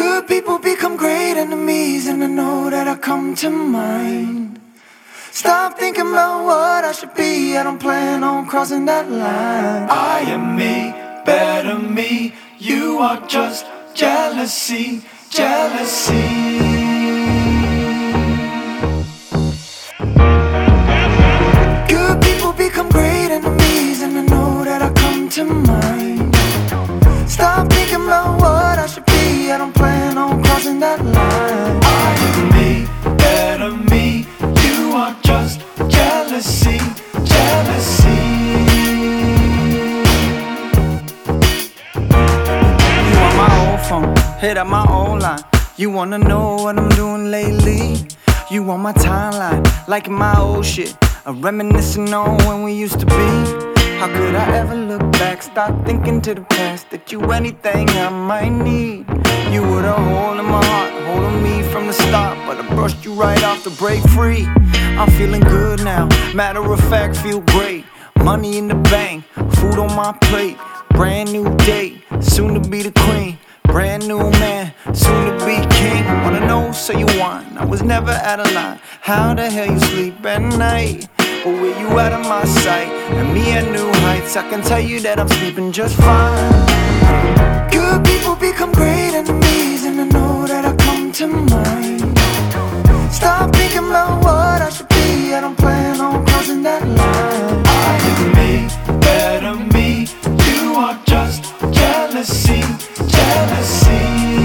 Good people become great enemies, and I know that I come to mind. Stop thinking about what I should be, I don't plan on crossing that line. I am me, better me, you are just jealousy, jealousy. Good people become great enemies, and I know that I come to mind. Stop thinking about what I should be, I don't plan on crossing that line. I am me, better me, you are just jealousy, jealousy. You on my old phone, hit up my old line. You wanna know what I'm doing lately? You on my timeline, liking my old shit, reminiscing on when we used to be. How could I ever look back, start thinking to the past, that you anything I might need. You were the hole in my heart, holding me from the start, but I brushed you right off to break free. I'm feeling good now, matter of fact, feel great. Money in the bank, food on my plate, brand new date, soon to be the queen. Brand new man, soon to be king. Wanna know, so you want, I was never out of line. How the hell you sleep at night? But where you out of my sight, and me at new heights, I can tell you that I'm sleeping just fine. Good people become great enemies, and I know that I come to mind. Stop thinking about what I should be, I don't plan on crossing that line. I am me, better me, you are just jealousy, jealousy.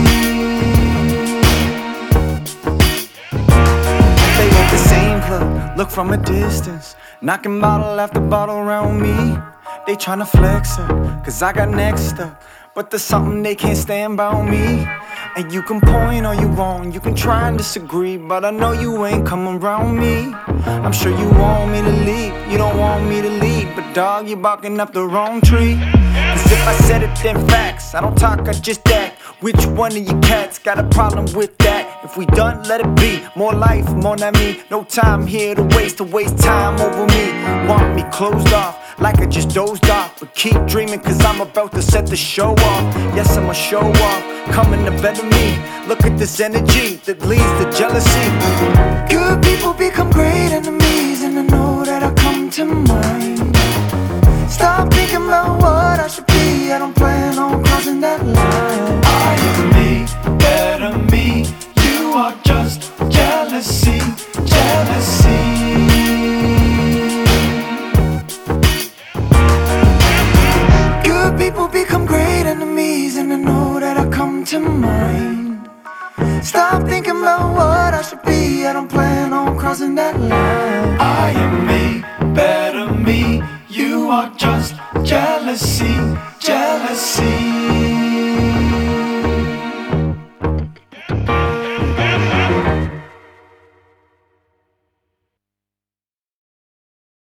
They at the same club, look from a distance, knocking bottle after bottle around me. They tryna flex up, cause I got next up, but there's something they can't stand about me. And you can point all you want, you can try and disagree, but I know you ain't coming around me. I'm sure you want me to leave, you don't want me to lead, but dog, you're barking up the wrong tree. Cause if I said it, then facts, I don't talk, I just act. Which one of you cats got a problem with that? If we done, let it be. More life, more than me. No time here to waste time over me. Want me closed off, like I just dozed off, but keep dreaming, cause I'm about to set the show off. Yes, I'ma show off, coming to better me. Look at this energy that leads to jealousy. Good people become great enemies, and I know that I come to mind. Stop thinking about what I should be, I don't plan on crossing that line. I am me, better me, you are just jealousy, jealousy. Good people become great enemies, and I know that I come to mind. Stop thinking about what I should be, I don't plan on crossing that line. I am me, better me, you are just jealousy, jealousy.